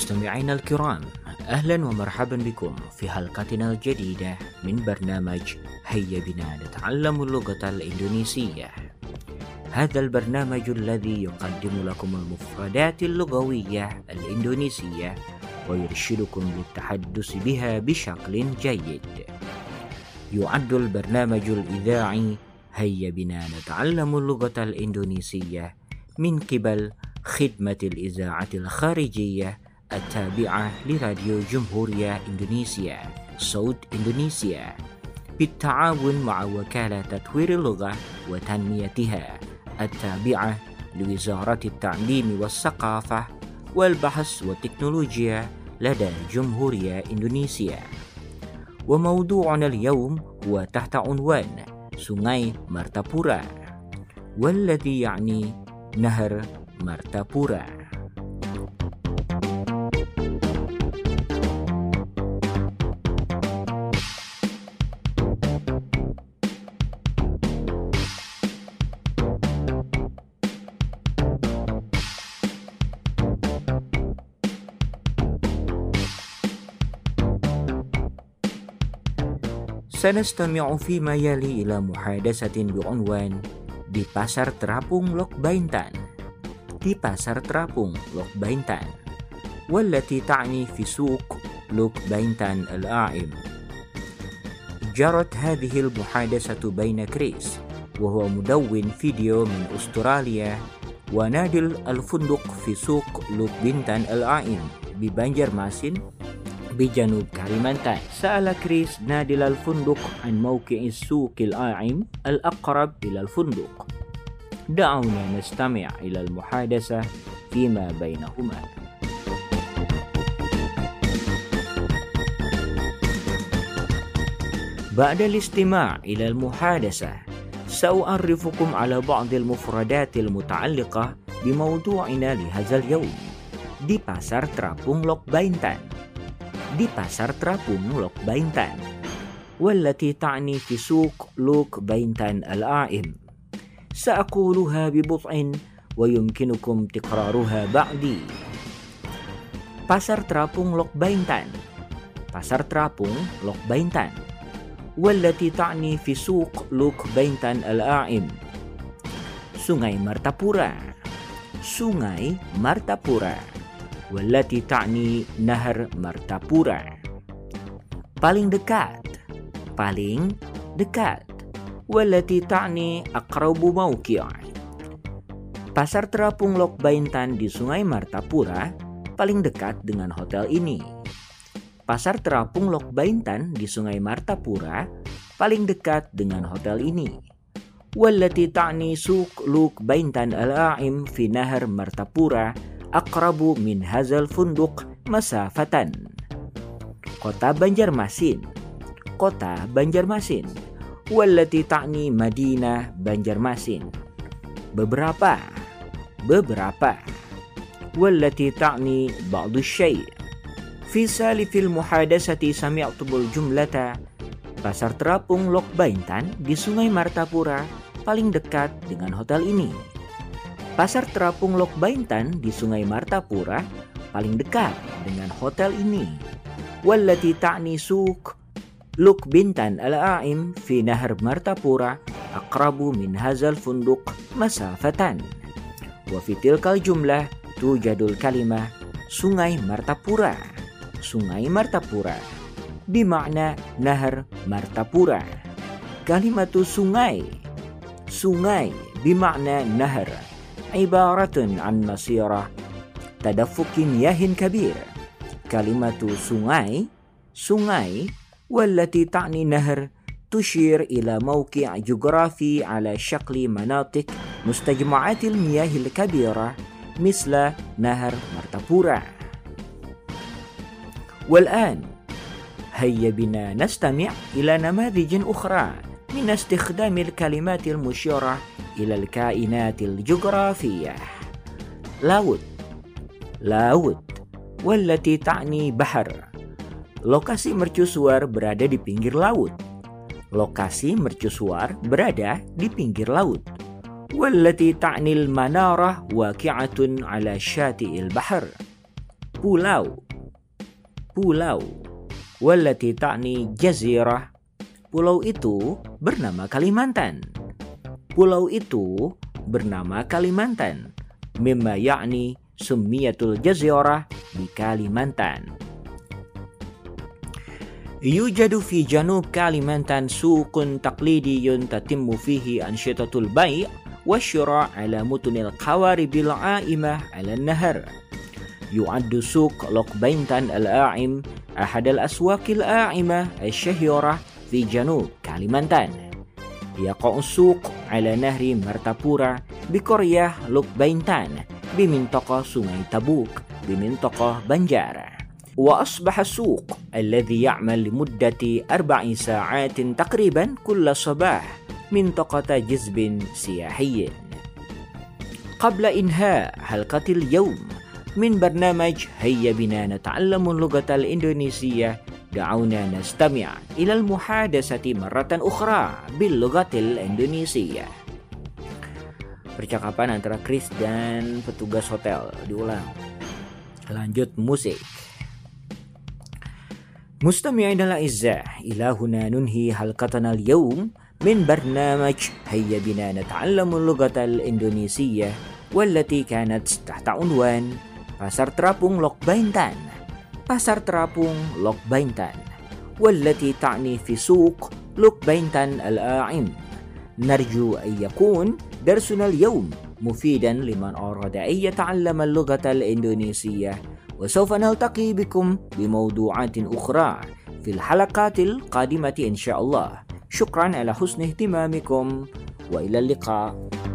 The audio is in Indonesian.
مستمعينا الكرام، أهلا ومرحبا بكم في حلقتنا الجديدة من برنامج هيا بنا نتعلم اللغة الإندونيسية. هذا البرنامج الذي يقدم لكم المفردات اللغوية الإندونيسية ويرشدكم للتحدث بها بشكل جيد. يعد البرنامج الإذاعي هيا بنا نتعلم اللغة الإندونيسية من قبل خدمة الإذاعة الخارجية التابعة لراديو جمهورية إندونيسيا صوت إندونيسيا بالتعاون مع وكالة تطوير اللغة وتنميتها التابعة لوزارة التعليم والثقافة والبحث والتكنولوجيا لدى جمهورية إندونيسيا. وموضوعنا اليوم هو تحت عنوان سونغاي مرتابورا، والذي يعني نهر مرتابورا. سنستمع فيما يلي إلى محادثة بعنوان di Pasar Terapung Lok Baintan. di Pasar Terapung Lok Baintan، والتي تعني في سوق لوك باينتان الأعم. جرت هذه المحادثة بين كريس وهو مدون فيديو من أستراليا ونادل الفندق في سوق لوك باينتان الأعم ببنجرماسين بجنوب كاليمانتان. سأل كريس نادل الفندق عن موقع السوق الأعم الأقرب إلى الفندق. دعونا نستمع إلى المحادثة فيما بينهما. بعد الاستماع إلى المحادثة سأعرفكم على بعض المفردات المتعلقة بموضوعنا لهذا اليوم. di Pasar Terapung Lok Baintan. di Pasar Terapung Lok Baintan، والتي تعني في سوق لوك باينتان الأعم. سأقولها ببطء ويمكنكم تكرارها بعدي. Pasar Terapung Lok Baintan. Pasar Terapung Lok Baintan، والتي تعني في سوق لوك باينتان الأعم. Sungai Martapura. Sungai Martapura، والتي تعني نهر مرتابورا. paling dekat. paling dekat، والتي تعني أقرب موقع. Pasar Terapung Lok Baintan di Sungai Martapura paling dekat dengan hotel ini. Pasar Terapung Lok Baintan di Sungai Martapura paling dekat dengan hotel ini. والتي تعني سوق لوك باينتان الأعم في نهر مرتابورا أقرب من هذا الفندق مسافة. Kota Banjarmasin. Kota Banjarmasin، والتي تعني مدينة بنجرماسين. beberapa. beberapa، والتي تعني بعض الشيء. في سالف المحادثة سمعتم الجملة Pasar Terapung Lok Baintan di Sungai Martapura paling dekat dengan hotel ini. Pasar Terapung Lok Baintan di Sungai Martapura paling dekat dengan hotel ini. والتي تعني سوق لوك باينتان الأعم في نهر مرتابورا أقرب من هذا الفندق مسافة. وفي تلك الجملة توجد الكلمة Sungai Martapura. Sungai Martapura بمعنى نهر مرتابورا. كلمة sungai. sungai بمعنى نهر عبارة عن مسيرة تدفق مياه كبير. كلمة sungai. sungai والتي تعني نهر تشير إلى موقع جغرافي على شكل مناطق مستجمعات المياه الكبيرة مثل نهر مرتابورا. والآن هيا بنا نستمع إلى نماذج أخرى من استخدام الكلمات المشيرة إلى الكائنات الجغرافية. laut. laut والتي تعني بحر. Lokasi mercusuar berada di pinggir laut. Lokasi mercusuar berada di pinggir laut. والتي تعني المنارة واقعة على شاطئ البحر. pulau, pulau. Wallati ta'ni jazirah, pulau itu bernama Kalimantan. Pulau itu bernama Kalimantan. Mimma ya'ni summiyatul jazirah di Kalimantan. Yujadu fi janub Kalimantan suqun taqlidiyun tatimmu fihi ansyitatul bai' wasyira' ala mutunil qawaribil 'aimah 'ala an-nahar. يعد سوق لوكبينتان الآعم أحد الأسواق الآعمة الشهيرة في جنوب كاليمانتان. يقع السوق على نهر مرتابورا بقرية لوكبينتان بمنطقة سونغاي تبوك بمنطقة بنجار. وأصبح السوق الذي يعمل لمدة 4 ساعات تقريبا كل صباح منطقة جذب سياحي. قبل إنهاء حلقة اليوم من برنامج هيا بنا نتعلم اللغة الإندونيسية، دعونا نستمع إلى المحادثة مرة أخرى باللغة الإندونيسية. Percakapan antara Chris dan petugas hotel diulang. Lanjut musik. مستمعينا الأعزاء، إلى هنا ننهي حلقتنا اليوم من برنامج هيا بنا نتعلم اللغة الإندونيسية، والتي كانت تحت عنوان Pasar Terapung Lokbintan. Pasar Terapung Lokbintan والتي تعني في سوق لوكبينتان الآعم. نرجو أن يكون درسنا اليوم مفيدا لمن أراد أن يتعلم اللغة الإندونيسية، وسوف نلتقي بكم بموضوعات أخرى في الحلقات القادمة إن شاء الله. شكرا على حسن اهتمامكم وإلى اللقاء.